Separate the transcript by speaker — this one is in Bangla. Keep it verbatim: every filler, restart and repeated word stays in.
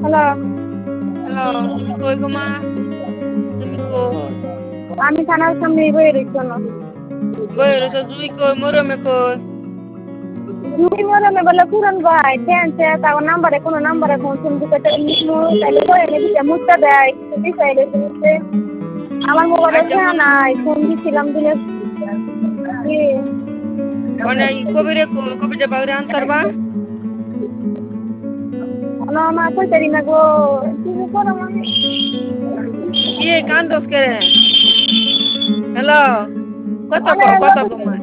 Speaker 1: হ্যালো।
Speaker 2: হ্যালো, তুমি কই গো মা? তুমি কই?
Speaker 1: আমি থানার সামনে বইয়ে রয়েছি না।
Speaker 2: বইয়ে রয়েছো, জুই কই, মরমে কই?
Speaker 1: জুই মরমে বলে পুরন ভাই টেনছে তার নাম্বারে কোনো নাম্বারে ফোন ফোন দিতে নিমু তাইলে বইয়ে নে দিতে মুছতে দেয় দিতে দিতে আমার মোবাইলে
Speaker 2: আচ্ছা
Speaker 1: ফোন
Speaker 2: শোনো,
Speaker 1: নাই ফোন দিছিলাম দিলে কি
Speaker 2: মানে কবিরে কই, কবিরে বাউরে আনতার বা?
Speaker 1: না মা কইতারি না গো তুমি করো মানে
Speaker 2: কি কান্দোস কে? হ্যালো, কথা
Speaker 1: আরে
Speaker 2: কও, কথা
Speaker 1: লোক
Speaker 2: কও মা।